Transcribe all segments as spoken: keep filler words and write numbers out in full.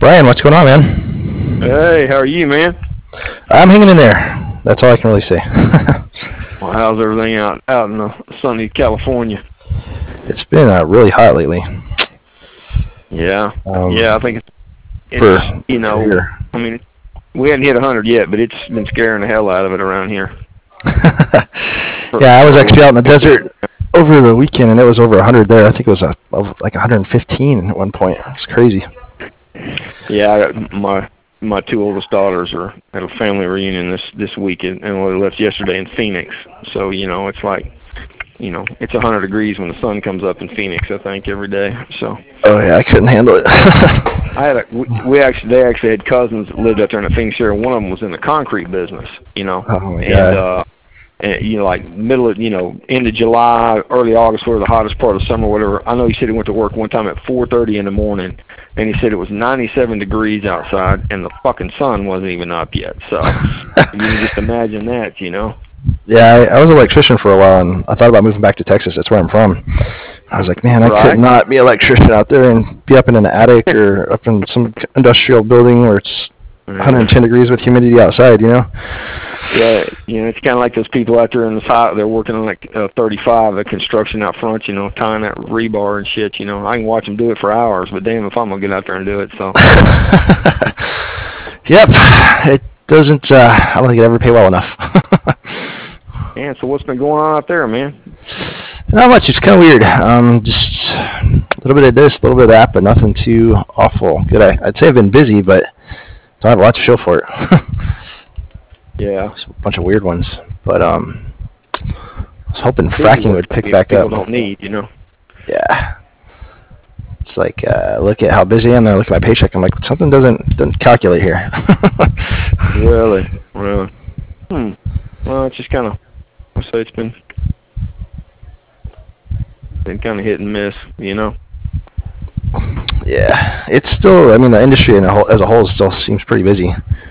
Brian, what's going on, man? Hey, how are you, man? I'm hanging in there. That's all I can really say. Well, how's everything out out in uh, sunny California? It's been uh, really hot lately. Yeah, Um, yeah, I think it's, for, it's you know, for here. I mean, we hadn't hit one hundred yet, but it's been scaring the hell out of it around here. Yeah, I was actually out in the desert over the weekend, and it was over one hundred there. I think it was uh, like one hundred fifteen at one point. It was crazy. Yeah, I got my my two oldest daughters are at a family reunion this this weekend, and we left yesterday in Phoenix. So you know, it's like, you know, it's one hundred degrees when the sun comes up in Phoenix, I think, every day. So. Oh yeah, I couldn't handle it. I had a we, we actually they actually had cousins that lived out there in the Phoenix area. One of them was in the concrete business, you know. Oh my and, God. Uh, and you know, like middle of you know end of July, early August, were the hottest part of summer, whatever. I know he said he went to work one time at four thirty in the morning, and he said it was ninety-seven degrees outside, and the fucking sun wasn't even up yet. So you can just imagine that, you know. Yeah, I, I was an electrician for a while, and I thought about moving back to Texas. That's where I'm from. I was like, man, I Right. could not be an electrician out there and be up in an attic or up in some industrial building where it's one hundred ten degrees with humidity outside, you know? Yeah, you know, it's kind of like those people out there in the hot. They're working on like uh, thirty-five, the construction out front, you know, tying that rebar and shit. You know, I can watch them do it for hours, but damn if I'm gonna get out there and do it. So. Yep, it doesn't. Uh, I don't think it ever pay well enough. Yeah. So what's been going on out there, man? Not much. It's kind of weird. Um, just a little bit of this, a little bit of that, but nothing too awful. Good. I, I'd say I've been busy, but don't have a lot to show for it. Yeah. It's a bunch of weird ones, but um, I was hoping Busy fracking work would pick people back up. People don't need, you know. Yeah. It's like, uh, look at how busy I am, and I look at my paycheck. I'm like, something doesn't doesn't calculate here. Really, really. Hmm. Well, it's just kind of. I say it's been been kind of hit and miss, you know. Yeah, it's still. I mean, the industry in a whole, as a whole still seems pretty busy,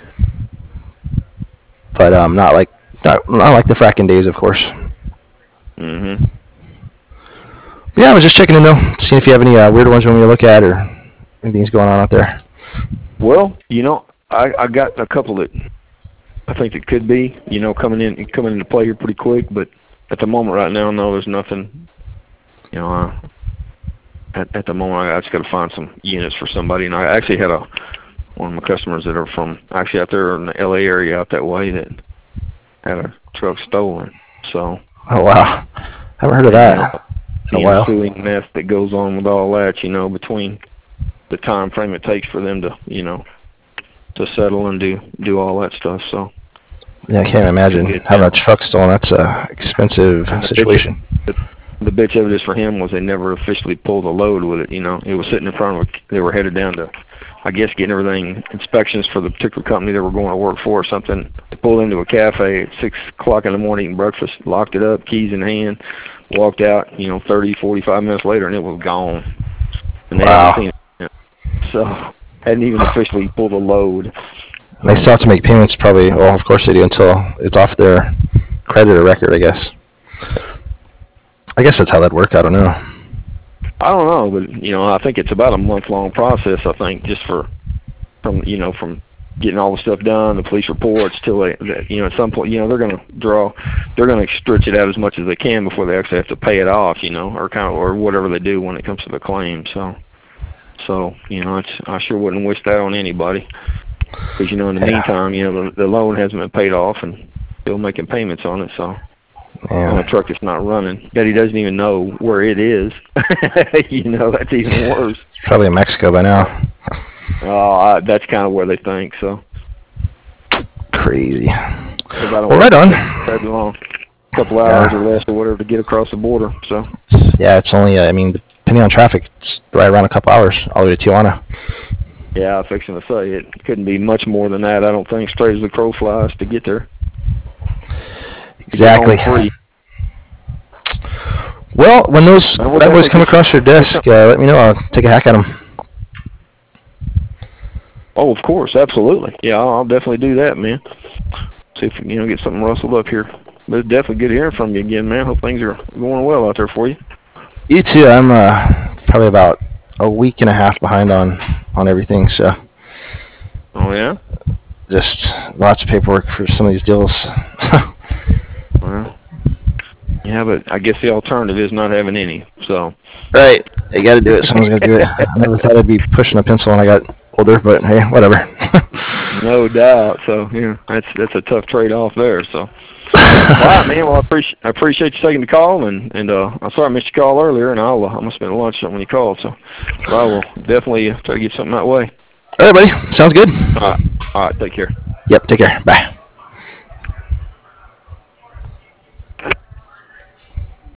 but um, not like not, not like the fracking days, of course. Mhm. Yeah, I was just checking in though, seeing if you have any uh, weird ones you want me to look at or anything's going on out there. Well, you know, I I got a couple that I think it could be, you know, coming in coming into play here pretty quick, but at the moment right now, no, there's nothing. You know, uh, at at the moment, I, I just got to find some units for somebody, and I actually had a one of my customers that are from actually out there in the L A area out that way that had a truck stolen. So. Oh wow, haven't heard of that. You know, in a the while. ensuing mess that goes on with all that, you know, between the time frame it takes for them to, you know, to settle and do do all that stuff. So. Yeah, I can't imagine having a truck stolen. That's a expensive And the situation. Bitch, the, the bitch of it is for him was they never officially pulled a load with it. You know, it was sitting in front of. They were headed down to, I guess, getting everything inspections for the particular company they were going to work for or something. They pulled into a cafe at six o'clock in the morning, eating breakfast, locked it up, keys in hand, walked out. You know, thirty, forty-five minutes later, and it was gone. And they Wow. hadn't seen it. So hadn't even officially pulled a load. And they still have to make payments probably. Well, of course they do until it's off their credit or record, I guess. I guess that's how that'd work. I don't know. I don't know, but you know, I think it's about a month-long process. I think just for, from you know, from getting all the stuff done, the police reports till they, that, you know, at some point, you know, they're going to draw, they're going to stretch it out as much as they can before they actually have to pay it off, you know, or kind of, or whatever they do when it comes to the claim. So, so you know, it's I sure wouldn't wish that on anybody, because you know, in the Yeah. meantime, you know, the, the loan hasn't been paid off and still making payments on it. So. Yeah. On a truck that's not running, that he doesn't even know where it is. You know, that's even worse. Probably in Mexico by now. Oh, uh, that's kind of where they think. So. Crazy. Well, right on. That long, a couple hours Yeah. or less or whatever to get across the border. So. Yeah, it's only. Uh, I mean, depending on traffic, it's right around a couple hours all the way to Tijuana. Yeah, I'm fixing to say it couldn't be much more than that. I don't think, straight as the crow flies to get there. Exactly. Well, when those Well, bad boys definitely come get- across your desk, uh, let me know. I'll take a hack at them. Oh, of course, absolutely. Yeah, I'll, I'll definitely do that, man. See if you know get something rustled up here. But it's definitely good hearing from you again, man. Hope things are going well out there for you. You too. I'm uh, probably about a week and a half behind on, on everything, so Oh yeah. Just lots of paperwork for some of these deals. Well, yeah, but I guess the alternative is not having any. So. Right. You got to do it. Someone's got to do it. I never thought I'd be pushing a pencil when I got older, but hey, whatever. No doubt. So yeah, that's that's a tough trade-off there. So. All right, man. Well, I appreciate I appreciate you taking the call, and and uh, I'm sorry I missed your call earlier, and I'll uh, I'm gonna spend lunch when you called. So, but I will definitely try to get something that way. All right, buddy. Sounds good. All right. All right. Take care. Yep. Take care. Bye.